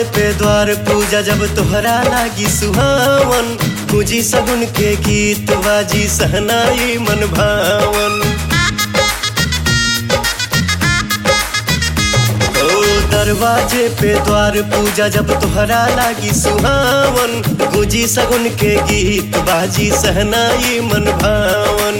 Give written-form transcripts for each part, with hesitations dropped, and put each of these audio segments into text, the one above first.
पे द्वार पूजा जब तोहरा लागी सुहावन, पूजी सगुन के गीत बाजी सहनाई मन भावन। दरवाजे पे द्वार पूजा जब तोहरा लागी सुहावन, गुजी सगुन के गीत बाजी सहनाई मन भावन।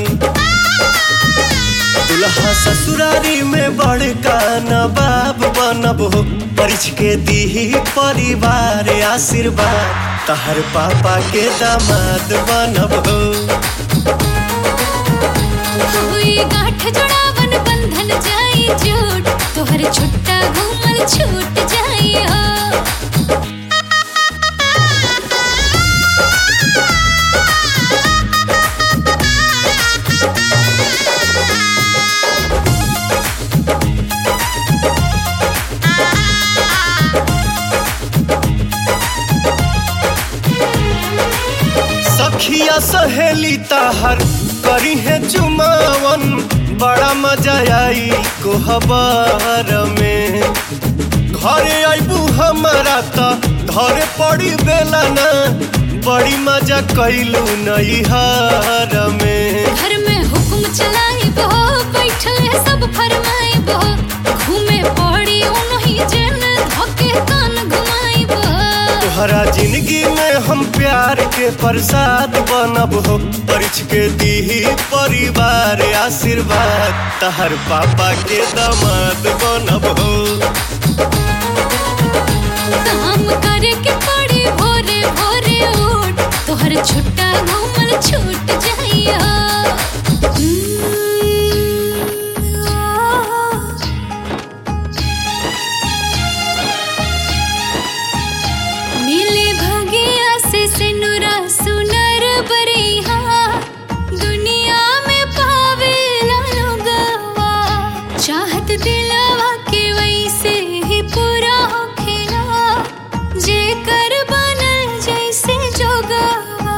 दुल्हा ससुरारी में बड़का नवाब बनब हो, परिछ के दीही परिवार आशीर्वाद, तहर पापा के दामाद बनब हो। गांठ जोड़ावन बंधन जाई जोड़, तोहर छुट्टा घूमल छूट जाई हो। सखिया सहेली ताहर करी है चुमावन, बड़ा मजा आई कोहबर में। घरे आईबू हमारा त धरे पड़ी बेला ना, बड़ी मजा कैलू नैहर में। घर में हुक्म चलाई बो, बैठल है सब फरमाई बो, घूमे पड़ी उनही जन धोके कान घुमाई बो। तोहरा जिंदगी में हम प्यार के प्रसाद बनब हो, परिछ के दीही परिवार आशीर्वाद, तहर पापा के दामाद बनब हो। काम करे के पड़ी भोरे भोरे उठ, तोहर छुट्टा घूमल छूट जाइया। मिले भगिया से सिनुरा सुनर बरिहा, दुनिया में पावे लोगवा, चाहत दिलवा के वैसे ही पूरा होखेला, जे कर बनल जैसे जोगवा।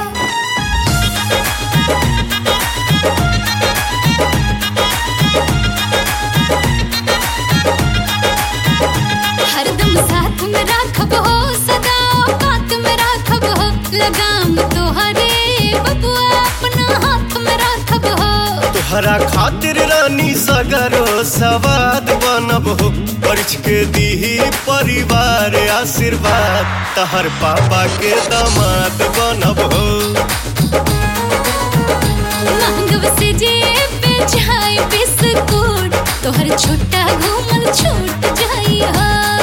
हरदम साथ में राखब हो, सदा औकात में राखब हो, लगाम तोहरे बबुआ अपना हाथ में राखब हो। तोहरा खातिर रानी सगरो सवाद बनब हो, परिछ के दीही परिवार आशीर्वाद, तहर पापा के दामाद बनब हो। मांगव से जेब पे चाय बिस्कुट, तोहर छुट्टा घूमल छूट जाई हो।